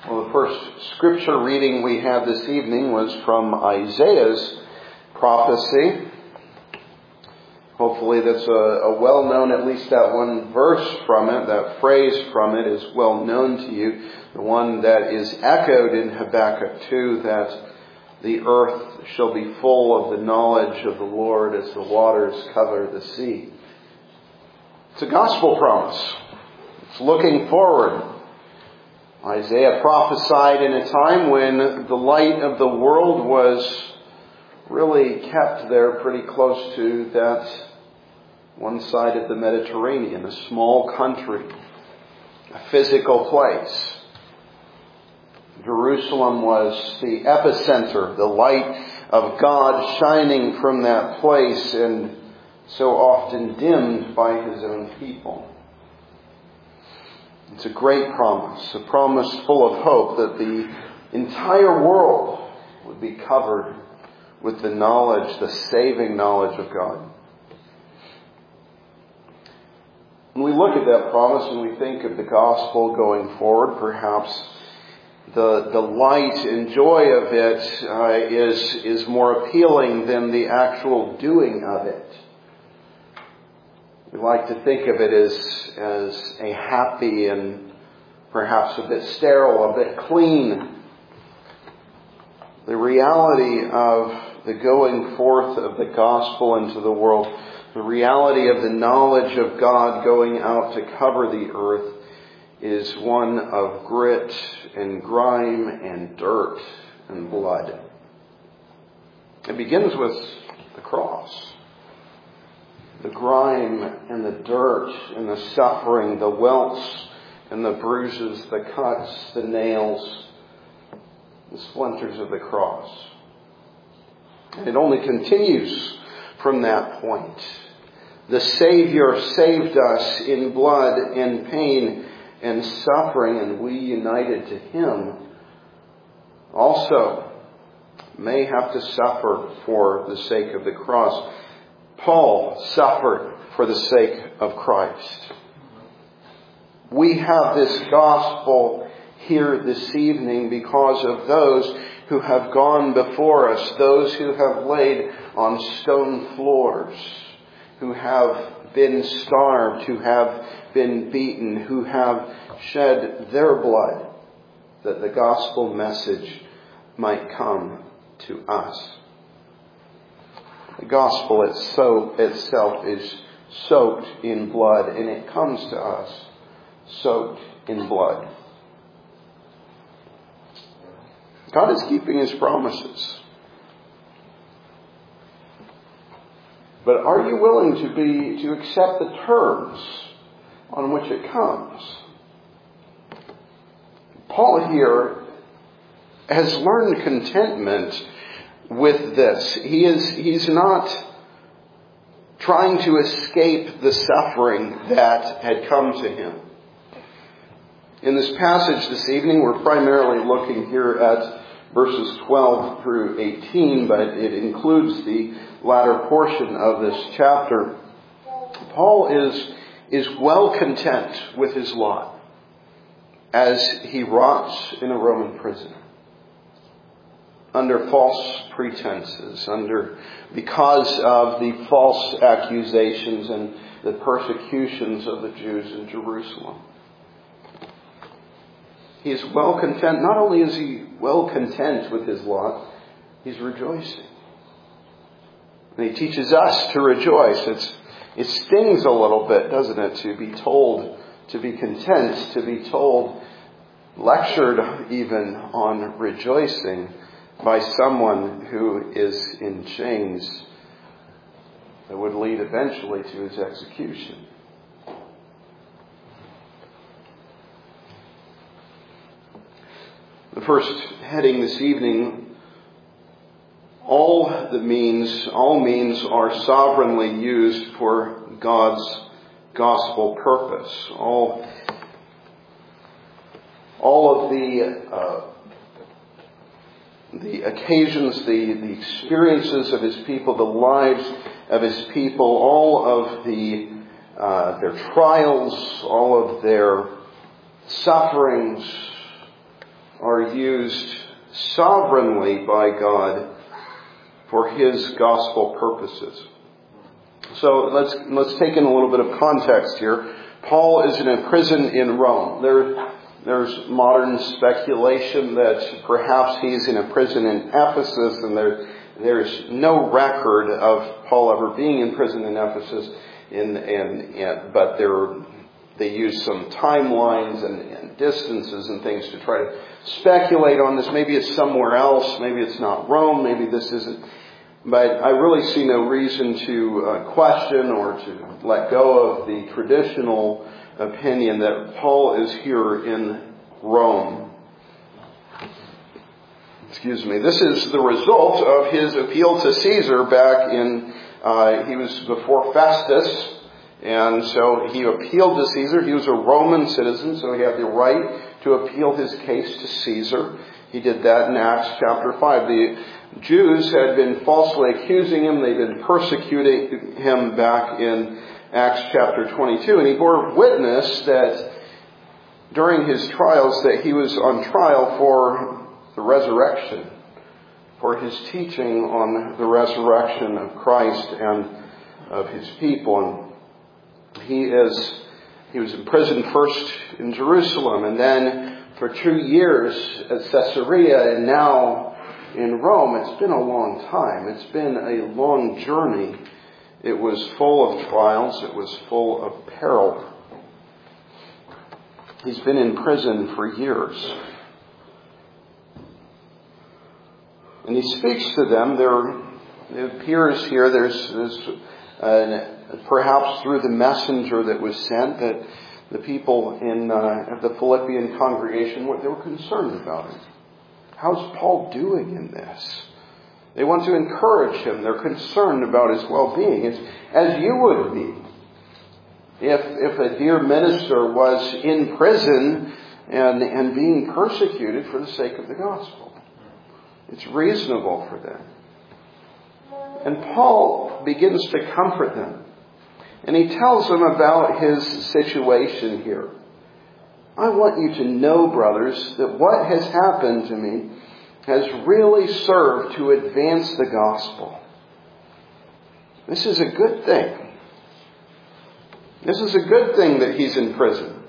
Well, the first scripture reading we had this evening was from Isaiah's prophecy. Hopefully that's a well-known, at least that one verse from it, that phrase from it is well known to you. The one that is echoed in Habakkuk 2, that the earth shall be full of the knowledge of the Lord as the waters cover the sea. It's a gospel promise. It's looking forward. Isaiah prophesied in a time when the light of the world was really kept there pretty close to that one side of the Mediterranean, a small country, a physical place. Jerusalem was the epicenter, the light of God shining from that place and so often dimmed by His own people. It's a great promise, a promise full of hope that the entire world would be covered with the knowledge, the saving knowledge of God. When we look at that promise and we think of the gospel going forward, perhaps the light and joy of it is more appealing than the actual doing of it. We like to think of it as a happy and perhaps a bit sterile, a bit clean. The reality of the going forth of the gospel into the world, the reality of the knowledge of God going out to cover the earth, is one of grit and grime and dirt and blood. It begins with the cross. The grime and the dirt and the suffering, the welts and the bruises, the cuts, the nails, the splinters of the cross. And it only continues from that point. The Savior saved us in blood and pain and suffering, and we, united to Him, also may have to suffer for the sake of the cross. Paul suffered for the sake of Christ. We have this gospel here this evening because of those who have gone before us, those who have laid on stone floors, who have been starved, who have been beaten, who have shed their blood, that the gospel message might come to us. The gospel itself is soaked in blood, and it comes to us soaked in blood. God is keeping His promises. But are you willing to accept the terms on which it comes? Paul here has learned contentment with this. He's not trying to escape the suffering that had come to him. In this passage this evening, we're primarily looking here at verses 12 through 18, but it includes the latter portion of this chapter. Paul is well content with his lot as he rots in a Roman prison, under false pretenses, because of the false accusations and the persecutions of the Jews in Jerusalem. He is well content. Not only is he well content with his lot, he's rejoicing. And he teaches us to rejoice. It stings a little bit, doesn't it, to be told to be content, to be told, lectured even on rejoicing by someone who is in chains that would lead eventually to his execution. The first heading this evening, all means are sovereignly used for God's gospel purpose. All of the occasions, the experiences of His people, the lives of His people, all of their trials, all of their sufferings, are used sovereignly by God for His gospel purposes. So let's take in a little bit of context here. Paul is in a prison in Rome. There's modern speculation that perhaps he's in a prison in Ephesus, and there's no record of Paul ever being in prison in Ephesus. But they use some timelines and distances and things to try to speculate on this. Maybe it's somewhere else. Maybe it's not Rome. Maybe this isn't. But I really see no reason to question or to let go of the traditional opinion that Paul is here in Rome. Excuse me. This is the result of his appeal to Caesar back in, he was before Festus. And so he appealed to Caesar. He was a Roman citizen, so he had the right to appeal his case to Caesar. He did that in Acts chapter 5. The Jews had been falsely accusing him. They'd been persecuting him back in Acts chapter 22. And he bore witness that during his trials that he was on trial for the resurrection, for his teaching on the resurrection of Christ and of His people. And he was imprisoned first in Jerusalem, and then for 2 years at Caesarea, and now in Rome. It's been a long time. It's been a long journey. It was full of trials. It was full of peril. He's been in prison for years. And he speaks to them. It appears here there's perhaps through the messenger that was sent, that the people in the Philippian congregation, they were concerned about him. How's Paul doing in this? They want to encourage him. They're concerned about his well-being. It's as you would be if a dear minister was in prison and being persecuted for the sake of the gospel. It's reasonable for them. And Paul begins to comfort them. And he tells them about his situation here. I want you to know, brothers, that what has happened to me has really served to advance the gospel. This is a good thing. This is a good thing that he's in prison.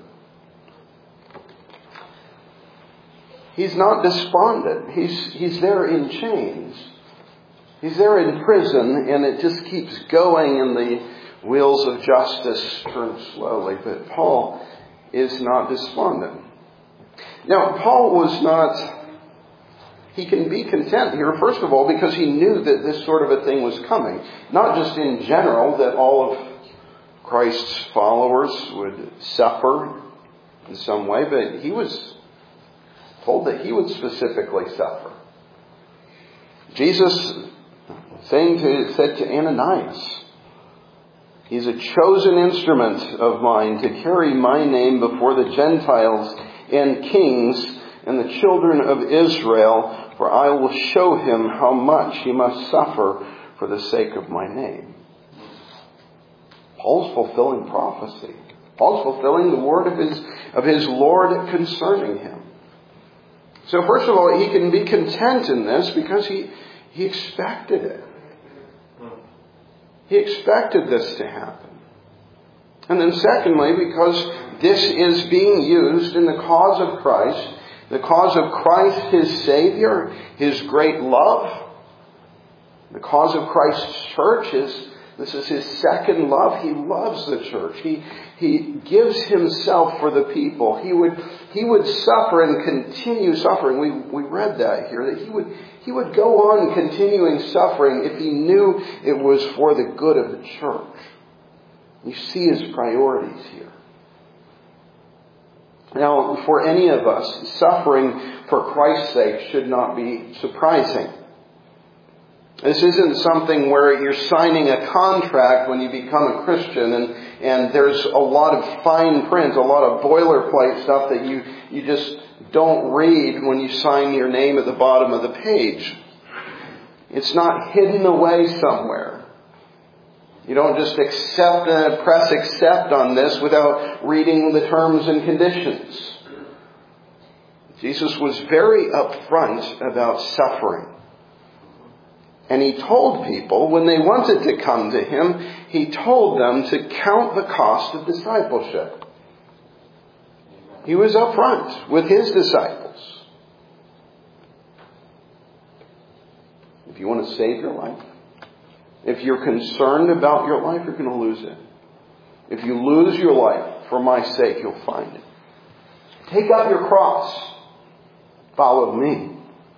He's not despondent. He's there in chains. He's there in prison, and it just keeps going, and the wheels of justice turn slowly. But Paul is not despondent. Now, Paul was not... He can be content here, first of all, because he knew that this sort of a thing was coming. Not just in general, that all of Christ's followers would suffer in some way, but he was told that he would specifically suffer. Jesus said to Ananias, he's a chosen instrument of mine to carry my name before the Gentiles and kings and the children of Israel, for I will show him how much he must suffer for the sake of my name. Paul's fulfilling prophecy. Paul's fulfilling the word of his Lord concerning him. So first of all, he can be content in this because he expected it. He expected this to happen. And then secondly, because this is being used in the cause of Christ, the cause of Christ, His Savior, His great love, the cause of Christ's church, this is His second love. He loves the church. He gives Himself for the people. He would suffer and continue suffering. We read that here, that He would go on continuing suffering if He knew it was for the good of the church. You see His priorities here. Now, for any of us, suffering for Christ's sake should not be surprising. This isn't something where you're signing a contract when you become a Christian and there's a lot of fine print, a lot of boilerplate stuff that you just don't read when you sign your name at the bottom of the page. It's not hidden away somewhere. You don't just press accept on this without reading the terms and conditions. Jesus was very upfront about suffering. And he told people, when they wanted to come to him, he told them to count the cost of discipleship. He was upfront with his disciples. If you want to save your life, if you're concerned about your life, you're going to lose it. If you lose your life for my sake, you'll find it. Take up your cross. Follow me.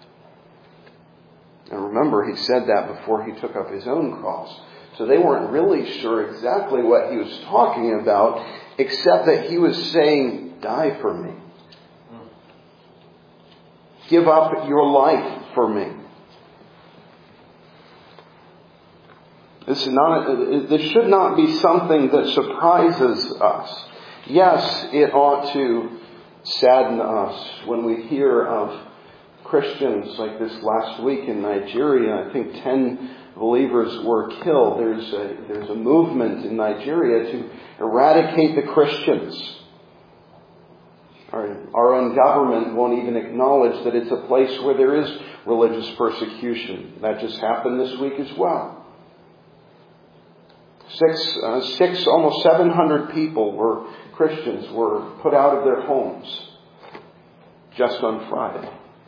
And remember, he said that before he took up his own cross. So they weren't really sure exactly what he was talking about, except that he was saying, die for me. Give up your life for me. This should not be something that surprises us. Yes, it ought to sadden us when we hear of Christians like this last week in Nigeria. I think 10 believers were killed. There's a movement in Nigeria to eradicate the Christians. Our own government won't even acknowledge that it's a place where there is religious persecution. That just happened this week as well. Almost 700 people Christians were put out of their homes just on Friday.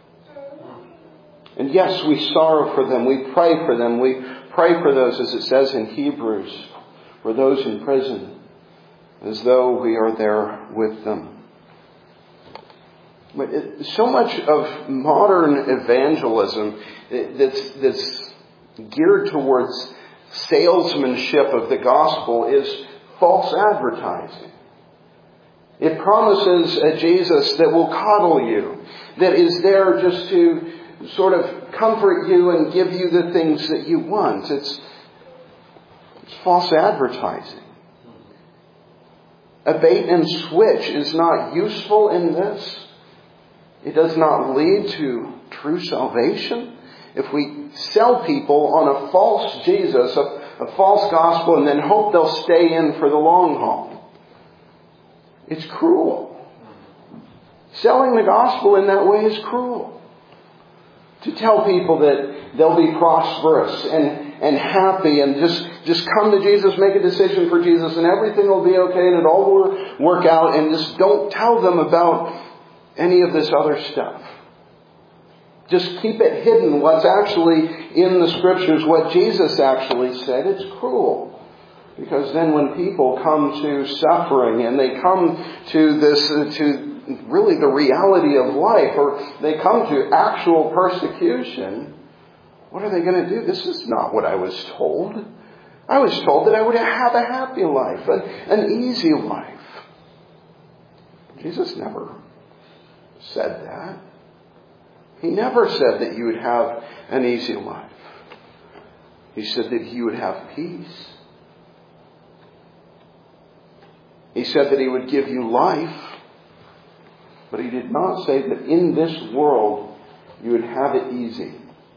And yes, we sorrow for them. We pray for them. We pray for those, as it says in Hebrews, for those in prison, as though we are there with them. But so much of modern evangelism that's geared towards salesmanship of the gospel is false advertising. It promises a Jesus that will coddle you, that is there just to sort of comfort you and give you the things that you want. It's false advertising. A bait and switch is not useful in this. It does not lead to true salvation. If we sell people on a false Jesus, a false gospel, and then hope they'll stay in for the long haul, it's cruel. Selling the gospel in that way is cruel. To tell people that they'll be prosperous and happy and just come to Jesus, make a decision for Jesus, and everything will be okay and it all will work out, and just don't tell them about any of this other stuff. Just keep it hidden, what's actually in the Scriptures, what Jesus actually said. It's cruel. Because then when people come to suffering and they come to this, to really the reality of life, or they come to actual persecution, what are they going to do? This is not what I was told. I was told that I would have a happy life, an easy life. Jesus never said that. He never said that you would have an easy life. He said that you would have peace. He said that He would give you life. But He did not say that in this world you would have it easy.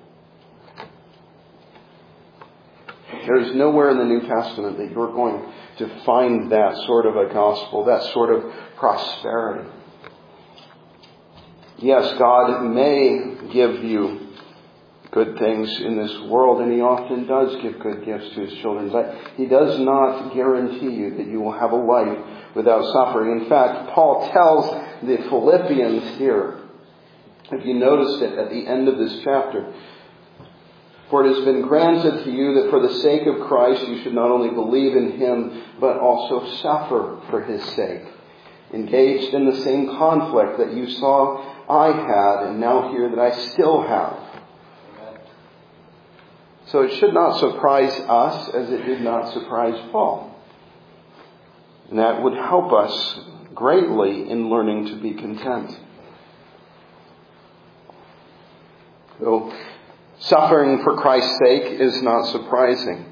There is nowhere in the New Testament that you're going to find that sort of a gospel, that sort of prosperity. Yes, God may give you good things in this world, and He often does give good gifts to His children, but He does not guarantee you that you will have a life without suffering. In fact, Paul tells the Philippians here, if you noticed it at the end of this chapter, for it has been granted to you that for the sake of Christ you should not only believe in Him, but also suffer for His sake, engaged in the same conflict that you saw I had and now hear that I still have. So it should not surprise us as it did not surprise Paul. And that would help us greatly in learning to be content. So suffering for Christ's sake is not surprising.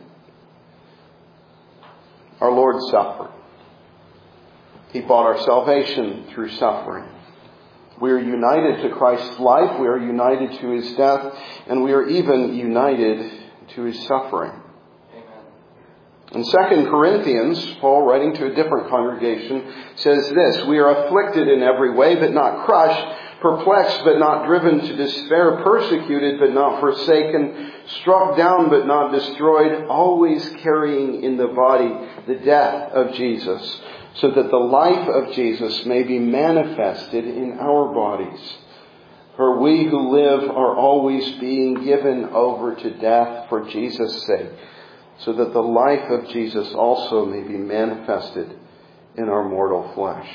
Our Lord suffered. He bought our salvation through suffering. We are united to Christ's life, we are united to His death, and we are even united to His suffering. In 2 Corinthians, Paul, writing to a different congregation, says this: we are afflicted in every way, but not crushed, perplexed but not driven to despair, persecuted but not forsaken, struck down but not destroyed, always carrying in the body the death of Jesus, so that the life of Jesus may be manifested in our bodies. For we who live are always being given over to death for Jesus' sake, so that the life of Jesus also may be manifested in our mortal flesh.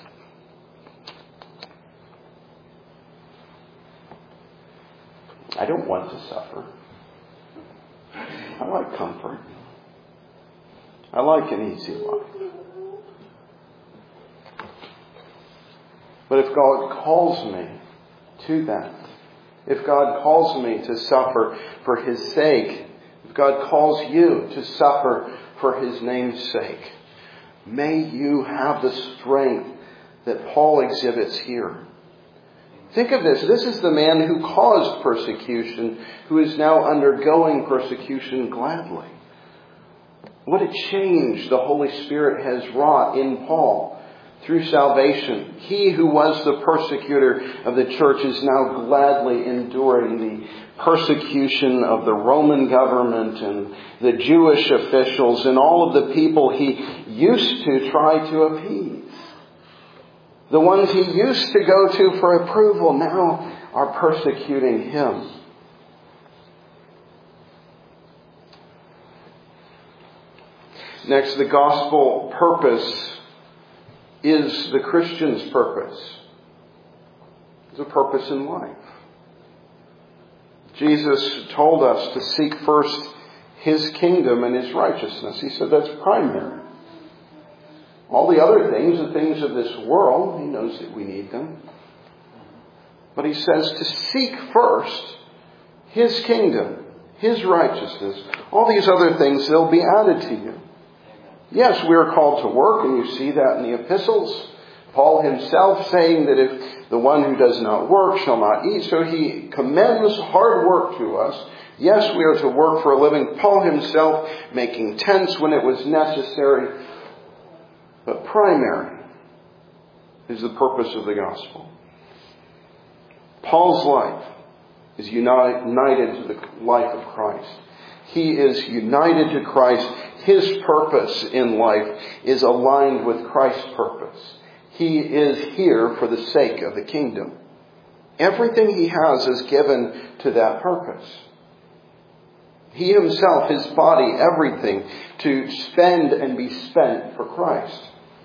I don't want to suffer. I like comfort. I like an easy life. But if God calls me to that, if God calls me to suffer for His sake, if God calls you to suffer for His name's sake, may you have the strength that Paul exhibits here. Think of this. This is the man who caused persecution, who is now undergoing persecution gladly. What a change the Holy Spirit has wrought in Paul through salvation. He who was the persecutor of the church is now gladly enduring the persecution of the Roman government and the Jewish officials and all of the people he used to try to appease. The ones he used to go to for approval now are persecuting him. Next, the gospel purpose is the Christian's purpose. It's a purpose in life. Jesus told us to seek first His kingdom and His righteousness. He said that's primary. All the other things, the things of this world, He knows that we need them. But He says to seek first His kingdom, His righteousness. All these other things, they'll be added to you. Yes, we are called to work, and you see that in the epistles. Paul himself saying that if the one who does not work shall not eat, so he commends hard work to us. Yes, we are to work for a living. Paul himself making tents when it was necessary. But primary is the purpose of the gospel. Paul's life is united to the life of Christ. He is united to Christ. His purpose in life is aligned with Christ's purpose. He is here for the sake of the kingdom. Everything he has is given to that purpose. He himself, his body, everything, to spend and be spent for Christ.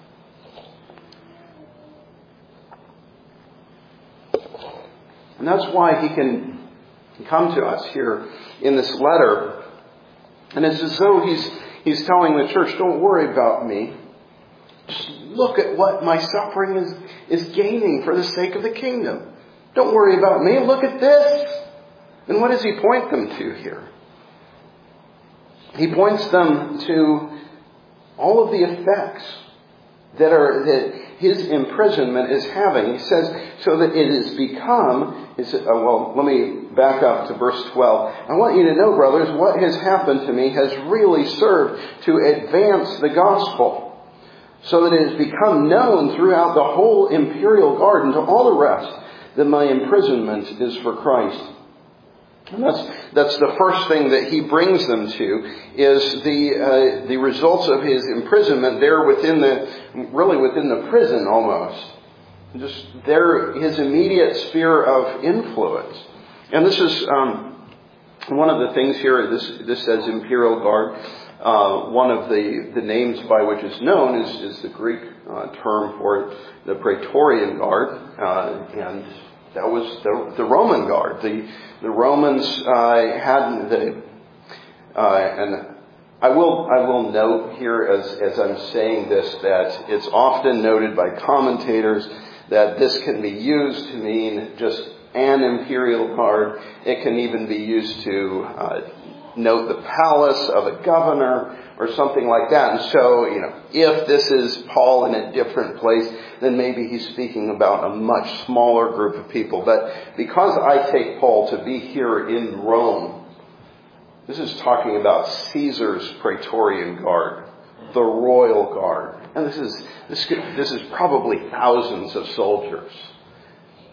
And that's why he can come to us here in this letter. And it's as though he's telling the church, don't worry about me. Just look at what my suffering is gaining for the sake of the kingdom. Don't worry about me. Look at this. And what does he point them to here? He points them to all of the effects that his imprisonment is having. He says, so that it has become, let me back up to verse 12. I want you to know, brothers, what has happened to me has really served to advance the gospel, so that it has become known throughout the whole imperial guard and to all the rest that my imprisonment is for Christ. And that's the first thing that he brings them to, is the results of his imprisonment there within the prison almost. Just there, his immediate sphere of influence. And this is one of the things here. This says Imperial Guard. One of the names by which it's known is the Greek term for it, the Praetorian Guard, and that was the Roman Guard. The Romans had and I will note here as I'm saying this that it's often noted by commentators that this can be used to mean just an imperial guard. It can even be used to note the palace of a governor or something like that. And so, if this is Paul in a different place, then maybe he's speaking about a much smaller group of people. But because I take Paul to be here in Rome, this is talking about Caesar's Praetorian Guard, the royal guard. And this is probably thousands of soldiers.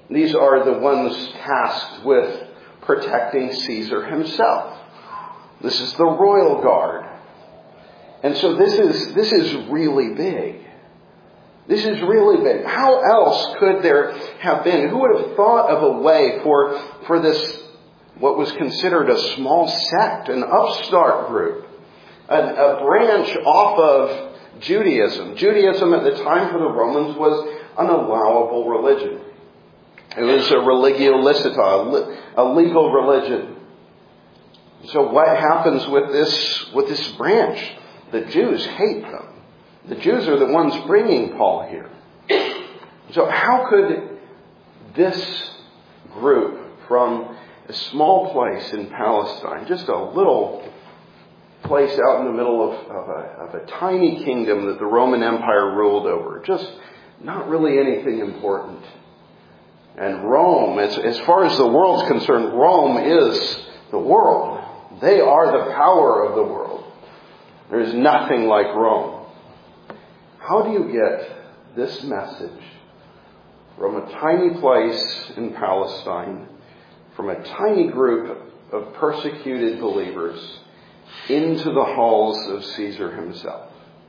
These are the ones tasked with protecting Caesar himself. This is the royal guard. And so this is really big. This is really big. How else could there have been? Who would have thought of a way for this, what was considered a small sect, an upstart group, a branch off of Judaism? Judaism at the time for the Romans was an allowable religion. It was a religio licita, a legal religion. So what happens with this branch? The Jews hate them. The Jews are the ones bringing Paul here. So how could this group from a small place in Palestine, just a little place out in the middle of a tiny kingdom that the Roman Empire ruled over, just not really anything important. And Rome, as far as the world's concerned, Rome is the world. They are the power of the world. There is nothing like Rome. How do you get this message from a tiny place in Palestine, from a tiny group of persecuted believers, into the halls of Caesar himself?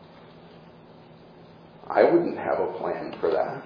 I wouldn't have a plan for that.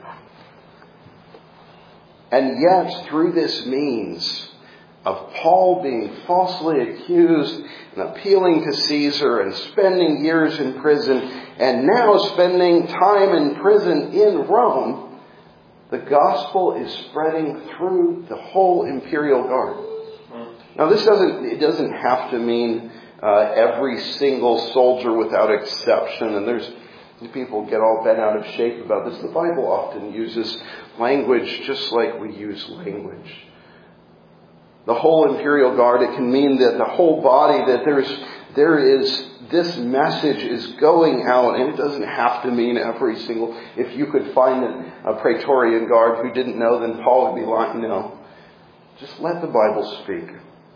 And yet, through this means of Paul being falsely accused and appealing to Caesar and spending years in prison and now spending time in prison in Rome, the gospel is spreading through the whole imperial guard. Now, it doesn't have to mean every single soldier without exception. And there's people get all bent out of shape about this. The Bible often uses language just like we use language. The whole imperial guard, it can mean that the whole body, that this message is going out, and it doesn't have to mean every single. If you could find a Praetorian guard who didn't know, then Paul would be lying. No. Just let the Bible speak.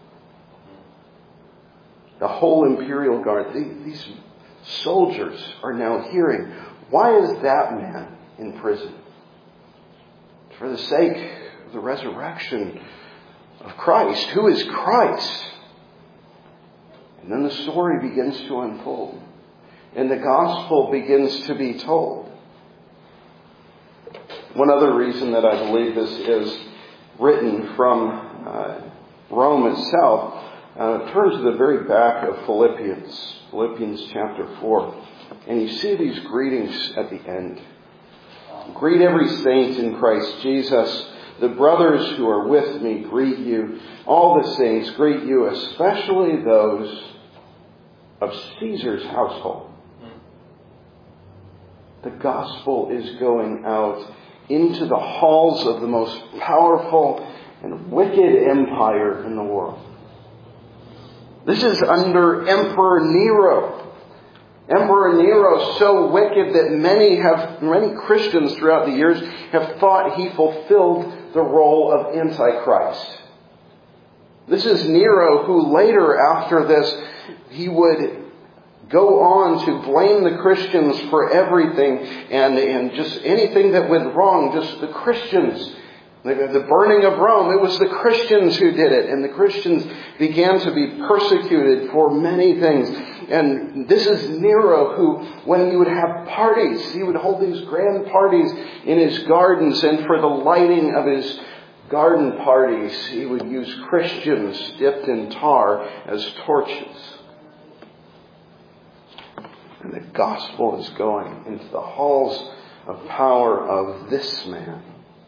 The whole imperial guard, these soldiers are now hearing, why is that man in prison? For the sake of the resurrection of Christ. Who is Christ? And then the story begins to unfold. And the gospel begins to be told. One other reason that I believe this is written from Rome itself, turn to the very back of Philippians chapter 4. And you see these greetings at the end. Greet every saint in Christ Jesus. The brothers who are with me greet you. All the saints greet you, especially those of Caesar's household. The gospel is going out into the halls of the most powerful and wicked empire in the world. This is under Emperor Nero. Emperor Nero, so wicked that many Christians throughout the years have thought he fulfilled the role of Antichrist. This is Nero who later, after this, he would go on to blame the Christians for everything and just anything that went wrong, just the Christians. The burning of Rome, it was the Christians who did it. And the Christians began to be persecuted for many things. And this is Nero who, when he would have parties, he would hold these grand parties in his gardens. And for the lighting of his garden parties, he would use Christians dipped in tar as torches. And the gospel is going into the halls of power of this man.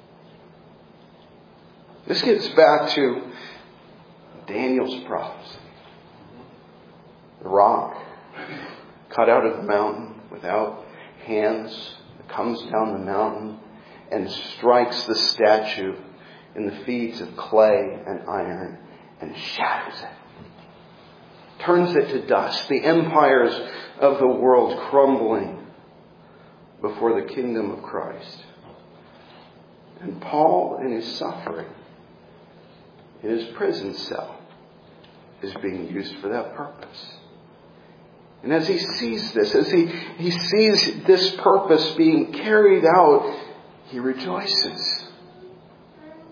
This gets back to Daniel's prophecy. The rock cut out of the mountain without hands that comes down the mountain and strikes the statue in the feet of clay and iron and shatters it. Turns it to dust. The empires of the world crumbling before the kingdom of Christ. And Paul, in his suffering, in his prison cell, is being used for that purpose. And as he sees this, as he sees this purpose being carried out, he rejoices.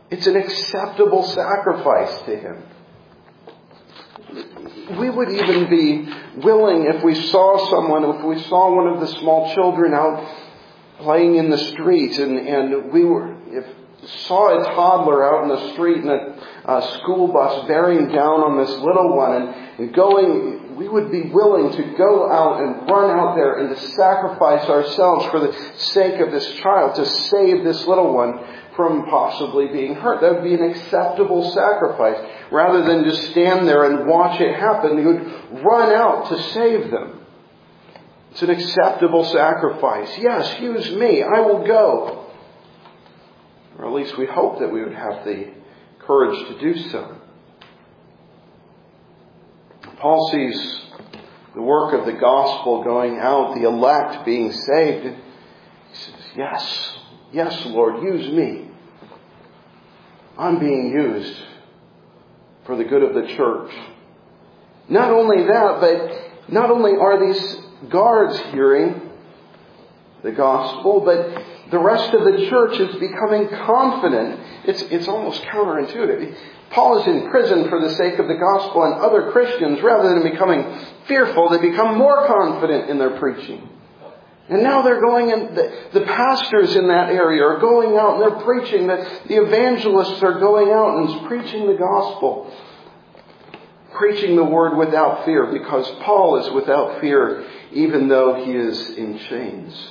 It's an acceptable sacrifice to Him. We would even be willing, if we saw one of the small children out playing in the street, and we saw a toddler out in the street in a school bus bearing down on this little one and going, we would be willing to go out and run out there and to sacrifice ourselves for the sake of this child, to save this little one from possibly being hurt. That would be an acceptable sacrifice. Rather than just stand there and watch it happen, you would run out to save them. It's an acceptable sacrifice. Yes, use me. I will go. Or at least we hope that we would have the courage to do so. Paul sees the work of the gospel going out, the elect being saved. He says, yes, Lord, use me. I'm being used for the good of the church. Not only that, but not only are these guards hearing the gospel, but the rest of the church is becoming confident. It's almost counterintuitive. Paul is in prison for the sake of the gospel, and other Christians, rather than becoming fearful, they become more confident in their preaching. And now they're going in, the pastors in that area are going out and they're preaching, the evangelists are going out and preaching the gospel. Preaching the word without fear, because Paul is without fear even though he is in chains.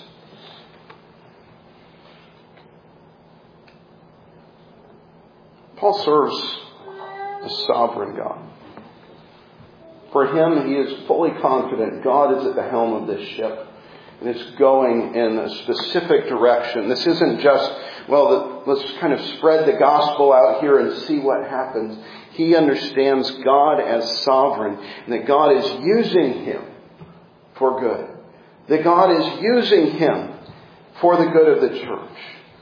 Paul serves a sovereign God. For him, he is fully confident God is at the helm of this ship. And it's going in a specific direction. This isn't just, let's kind of spread the gospel out here and see what happens. He understands God as sovereign, and that God is using him for good. That God is using him for the good of the church.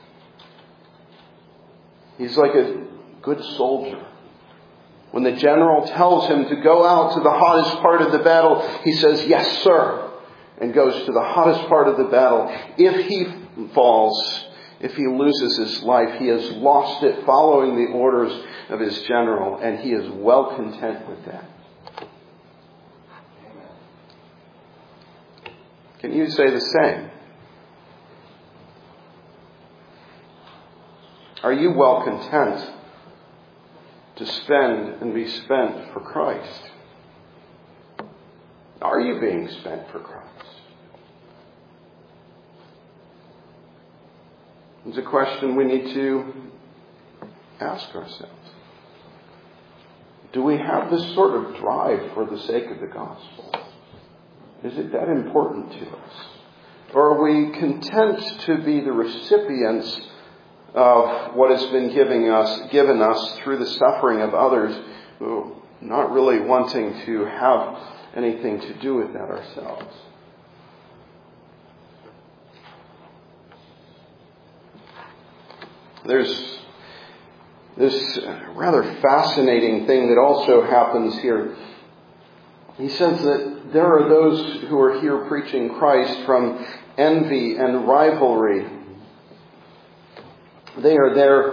He's like a good soldier. When the general tells him to go out to the hottest part of the battle, he says, yes, sir. And goes to the hottest part of the battle. If he falls, if he loses his life, he has lost it following the orders of his general, and he is well content with that. Can you say the same? Are you well content to spend and be spent for Christ? Are you being spent for Christ? It's a question we need to ask ourselves. Do we have this sort of drive for the sake of the gospel? Is it that important to us? Or are we content to be the recipients of what has been given us through the suffering of others, who not really wanting to have anything to do with that ourselves? There's this rather fascinating thing that also happens here. He says that there are those who are here preaching Christ from envy and rivalry. They are there,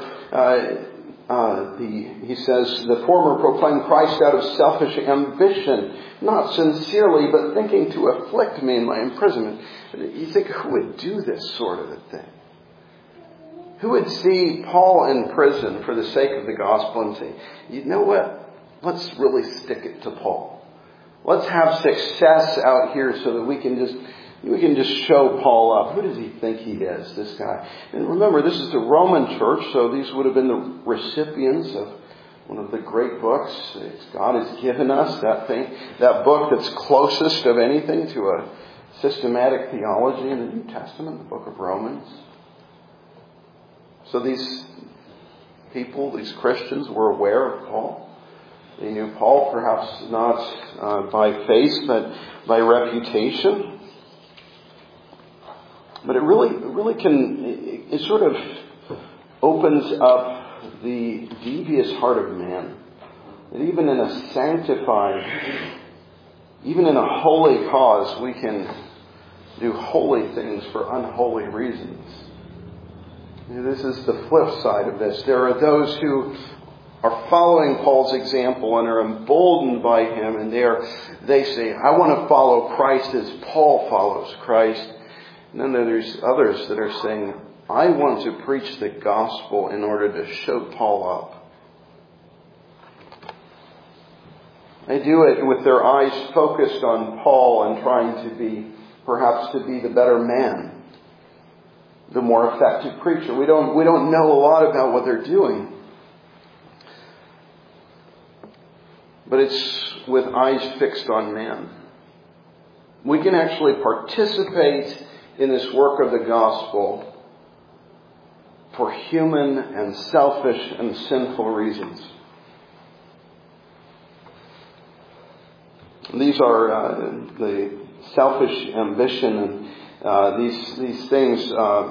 he says, the former proclaim Christ out of selfish ambition, not sincerely, but thinking to afflict me in my imprisonment. You think, who would do this sort of a thing? Who would see Paul in prison for the sake of the gospel and say, you know what? Let's really stick it to Paul. Let's have success out here so that we can just show Paul up. Who does he think he is, this guy? And remember, this is the Roman church, so these would have been the recipients of one of the great books God has given us, that book that's closest of anything to a systematic theology in the New Testament, the book of Romans. So these people, these Christians, were aware of Paul. They knew Paul, perhaps not by face, but by reputation. But it sort of opens up the devious heart of man. That even in a sanctified, even in a holy cause, we can do holy things for unholy reasons. This is the flip side of this. There are those who are following Paul's example and are emboldened by him, and they say, I want to follow Christ as Paul follows Christ. And then there's others that are saying, I want to preach the gospel in order to show Paul up. They do it with their eyes focused on Paul and trying to be, perhaps to be the better man, the more effective preacher. We don't know a lot about what they're doing. But it's with eyes fixed on man. We can actually participate in this work of the gospel for human and selfish and sinful reasons. These are the selfish ambition and these things.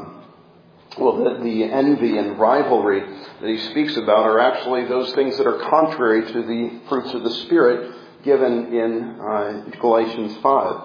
The envy and rivalry that he speaks about are actually those things that are contrary to the fruits of the Spirit given in Galatians 5.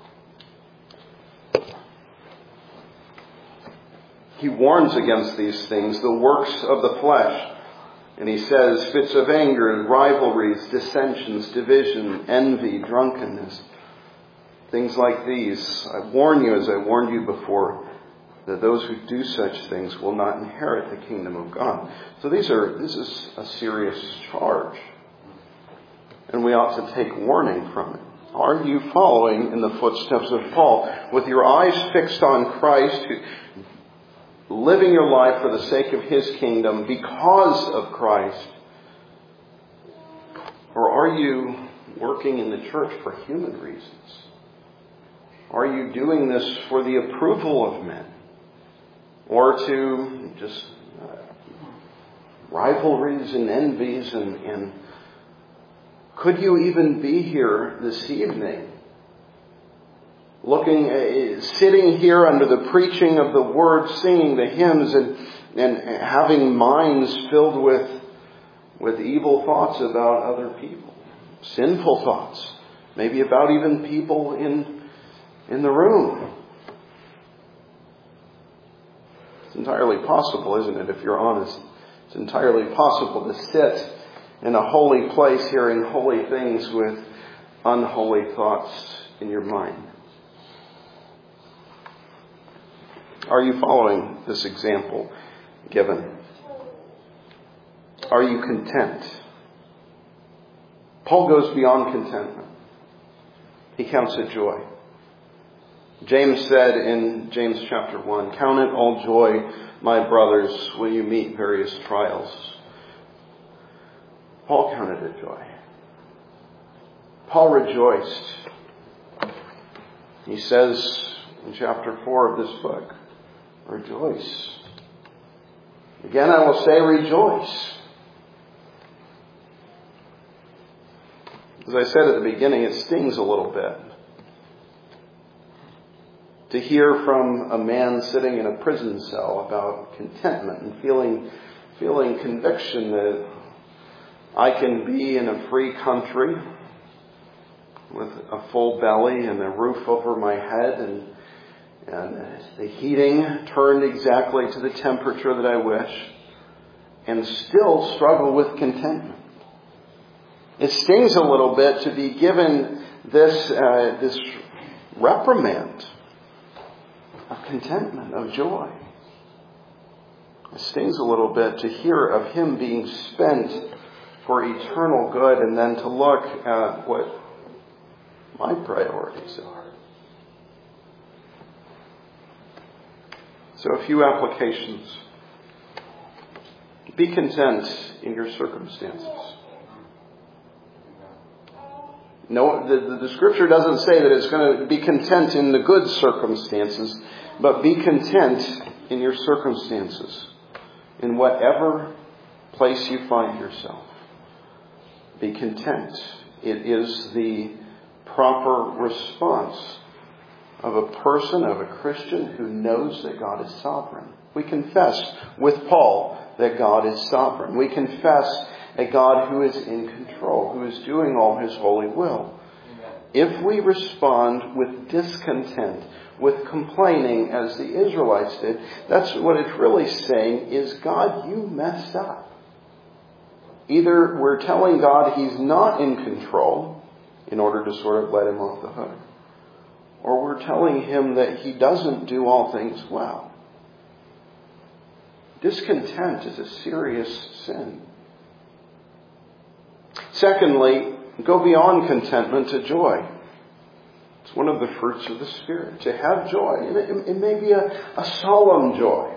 He warns against these things, the works of the flesh. And he says, fits of anger and rivalries, dissensions, division, envy, drunkenness. Things like these. I warn you, as I warned you before, that those who do such things will not inherit the kingdom of God. So this is a serious charge. And we ought to take warning from it. Are you following in the footsteps of Paul? With your eyes fixed on Christ, living your life for the sake of His kingdom because of Christ? Or are you working in the church for human reasons? Are you doing this for the approval of men? Or to just rivalries and envies and could you even be here this evening sitting here under the preaching of the Word, singing the hymns and having minds filled with evil thoughts about other people, sinful thoughts, maybe about even people in the room? It's entirely possible, isn't it, if you're honest? It's entirely possible to sit in a holy place hearing holy things with unholy thoughts in your mind. Are you following this example given? Are you content? Paul goes beyond contentment. He counts it joy. James said in James chapter 1, count it all joy, my brothers, when you meet various trials. Paul counted it joy. Paul rejoiced. He says in chapter 4 of this book, rejoice. Again, I will say rejoice. As I said at the beginning, it stings a little bit to hear from a man sitting in a prison cell about contentment and feeling conviction that I can be in a free country with a full belly and a roof over my head and the heating turned exactly to the temperature that I wish, and still struggle with contentment. It stings a little bit to be given this reprimand of contentment, of joy. It stings a little bit to hear of him being spent for eternal good and then to look at what my priorities are. So a few applications. Be content in your circumstances. No, the scripture doesn't say that it's going to be content in the good circumstances, but be content in your circumstances, in whatever place you find yourself. Be content. It is the proper response of a person, of a Christian who knows that God is sovereign. We confess with Paul that God is sovereign. We confess a God who is in control, who is doing all His holy will. If we respond with discontent, with complaining as the Israelites did. That's what it's really saying is, God, you messed up. Either we're telling God He's not in control in order to sort of let Him off the hook, or we're telling Him that He doesn't do all things well. Discontent is a serious sin. Secondly, go beyond contentment to joy. It's one of the fruits of the Spirit, to have joy. It may be a solemn joy.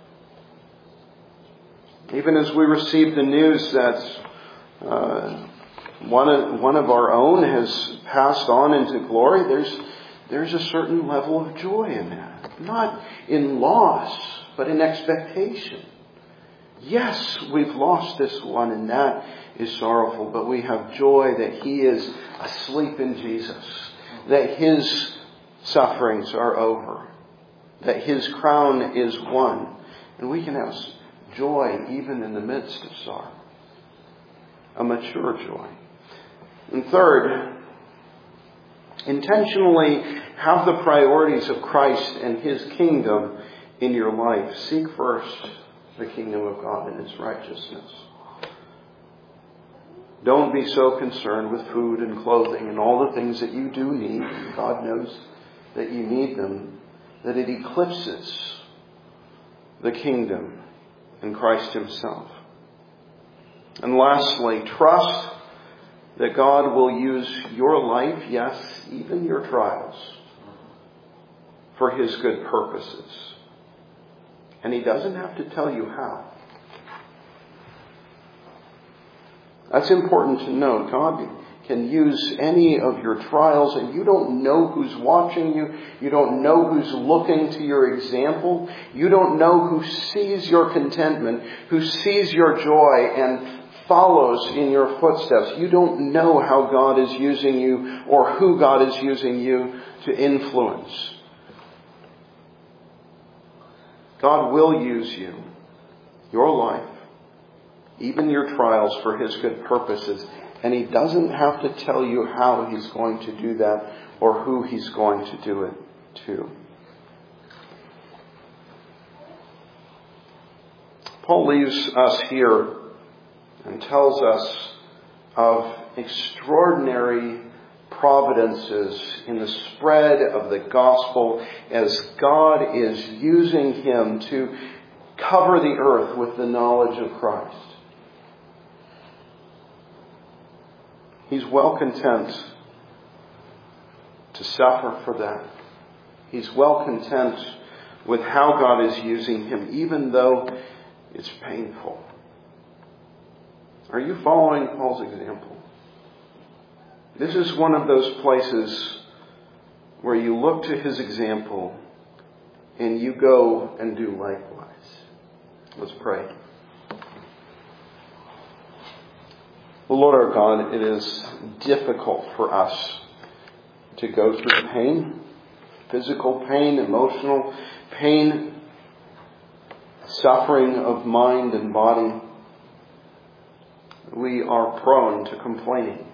Even as we receive the news that one of our own has passed on into glory, there's a certain level of joy in that. Not in loss, but in expectation. Yes, we've lost this one, and that is sorrowful, but we have joy that He is asleep in Jesus, that His sufferings are over, that His crown is won, and we can have joy even in the midst of sorrow. A mature joy. And third, intentionally have the priorities of Christ and His kingdom in your life. Seek first the kingdom of God and His righteousness. Don't be so concerned with food and clothing and all the things that you do need. God knows that you need them, that it eclipses the kingdom in Christ Himself. And lastly, trust that God will use your life, yes, even your trials, for His good purposes. And He doesn't have to tell you how. That's important to know. God can use any of your trials, and you don't know who's watching you. You don't know who's looking to your example. You don't know who sees your contentment, who sees your joy and follows in your footsteps. You don't know how God is using you or who God is using you to influence. God will use you, your life, even your trials, for His good purposes. And He doesn't have to tell you how He's going to do that or who He's going to do it to. Paul leaves us here and tells us of extraordinary providences in the spread of the gospel as God is using him to cover the earth with the knowledge of Christ. He's well content to suffer for that. He's well content with how God is using him, even though it's painful. Are you following Paul's example? This is one of those places where you look to his example and you go and do likewise. Let's pray. Well, Lord our God, it is difficult for us to go through pain, physical pain, emotional pain, suffering of mind and body. We are prone to complaining.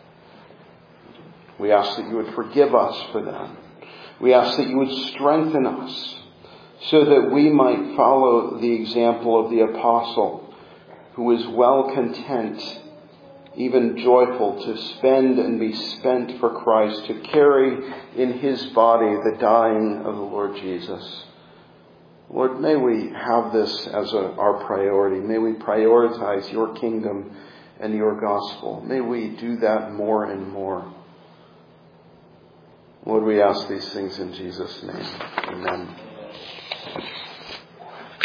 We ask that you would forgive us for that. We ask that you would strengthen us so that we might follow the example of the apostle who is well content, even joyful, to spend and be spent for Christ, to carry in his body the dying of the Lord Jesus. Lord, may we have this as our priority. May we prioritize your kingdom and your gospel. May we do that more and more. Lord, we ask these things in Jesus' name. Amen.